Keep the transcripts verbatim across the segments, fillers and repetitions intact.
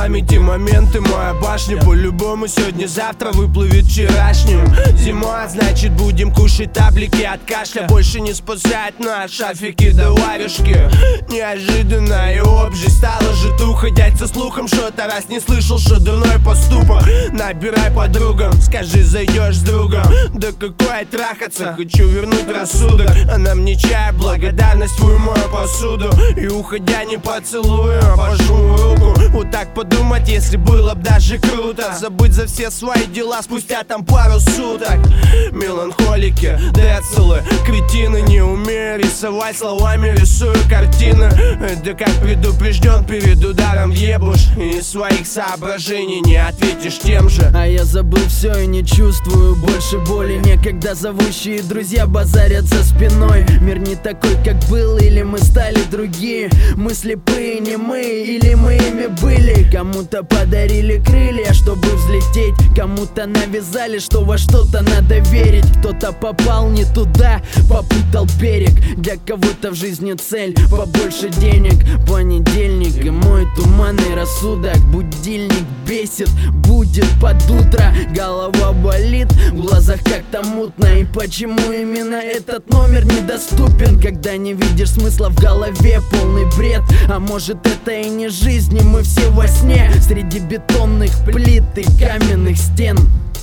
памяти моменты, моя башня по-любому сегодня-завтра выплывет вчерашним. Зима, значит будем кушать таблики от кашля. Больше не спасать нас шафики да варежки. Неожиданно и общесть стала житуха. Дядь со слухом что-то раз не слышал, что дурной поступок. Набирай подругам, скажи, зайдешь с другом. Да какое трахаться, хочу вернуть рассудок. Она мне чай, благодарность твою мою посуду. И уходя не поцелую, а пожму руку. Вот так подумать, если было б даже круто. Забыть за все свои дела спустя там пару суток. Меланхолики, децелы, кретины. Не умею рисовать, словами рисую картины. Да как предупрежден перед ударом въебуш. И своих соображений не ответишь тем же. А я забыл все и не чувствую больше боли. Некогда зовущие друзья базарят за спиной. Мир не такой, как был, или мы стали другие. Мы слепые, не мы, или мы ими были. Кому-то подарили крылья, чтобы взлететь. Кому-то навязали, что во что-то надо верить. Кто-то попал не туда, попутал берег. Для кого-то в жизни цель побольше денег. Понедельник и мой туманный рассудок. Будильник бесит, будет под утро. Голова болит, в глазах как-то мутно. И почему именно этот номер недоступен? Когда не видишь смысла, в голове полный бред. А может это и не жизнь, и мы все во сне. Среди бетонных плит и каменных стен.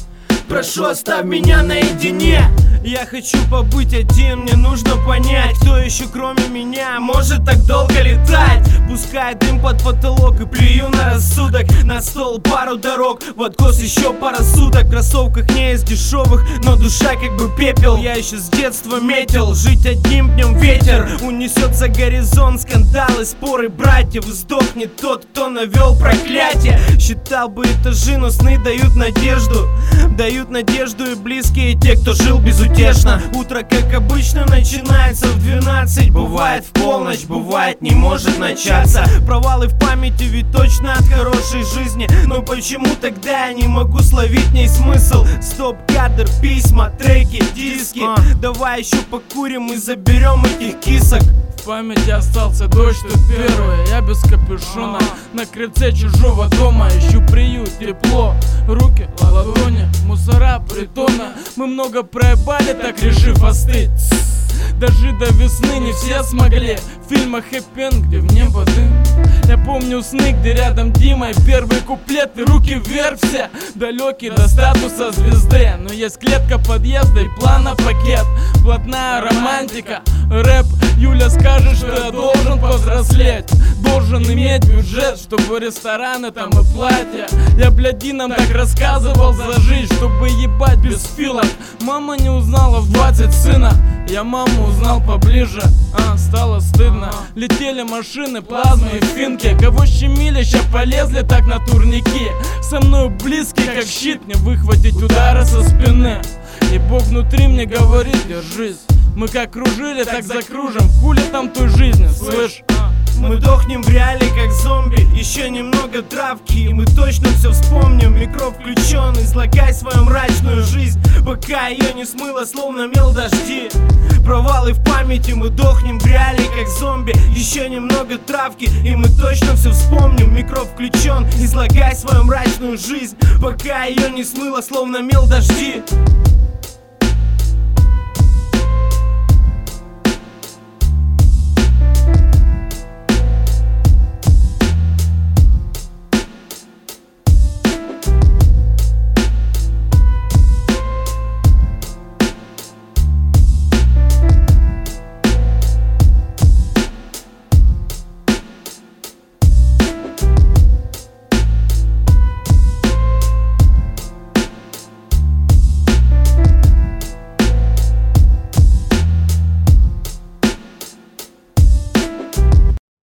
Прошу, оставь меня наедине. Я хочу побыть один, мне нужно понять, кто еще кроме меня может так долго летать. Пускай дым под потолок и плюю на рассудок. На стол пару дорог, в откос еще пара суток. В кроссовках не из дешевых, но душа как бы пепел. Я еще с детства метил, жить одним днем ветер. Унесется горизонт, скандалы, споры братьев. Сдохнет тот, кто навел проклятие. Считал бы этажи, но сны дают надежду. Дают надежду и близкие, те, кто жил безутешно. Утро, как обычно, начинается в двенадцать. Бывает в полночь, бывает не может начаться. Провалы в памяти ведь точно от хорошей жизни. Но почему тогда я не могу словить в ней смысл? Стоп-кадр, письма, треки, диски. Давай еще покурим и заберем этих кисок. В памяти остался дождь, тут первый. Я без капюшона на крыльце чужого дома. Ищу приют, тепло, руки, ладони, мусора, притона. Мы много проебали, так решив остыть. Дожить до весны не все смогли. В фильмах хэппи-энд, где в небо дым. Я помню сны, где рядом Дима. И первый куплет, и руки вверх все. Далекий до статуса звезды. Но есть клетка подъезда и плана пакет. Блатная романтика, рэп. Юля скажет, что я должен повзрослеть. Должен иметь бюджет, чтобы рестораны там и платья. Я блядинам так рассказывал за жизнь, чтобы ебать без филок. Мама не узнала в двадцать сына. Я маму узнал поближе, а, стало стыдно. Летели машины, плазмы и финки. Кого щемили, ща полезли так на турники. Со мной близкий как щит, не выхватить удары со спины. И Бог внутри мне говорит, держись. Мы как кружили, так закружим. Хули там той жизни, слышь? Мы дохнем в реале как зомби. Еще немного травки, и мы точно все вспомним. Микро включен, излагай свою мрачную жизнь, пока ее не смыло, словно мел дожди. Провалы в памяти, мы дохнем в реале как зомби. Еще немного травки, и мы точно все вспомним. Микро включен, излагай свою мрачную жизнь, пока ее не смыло, словно мел дожди.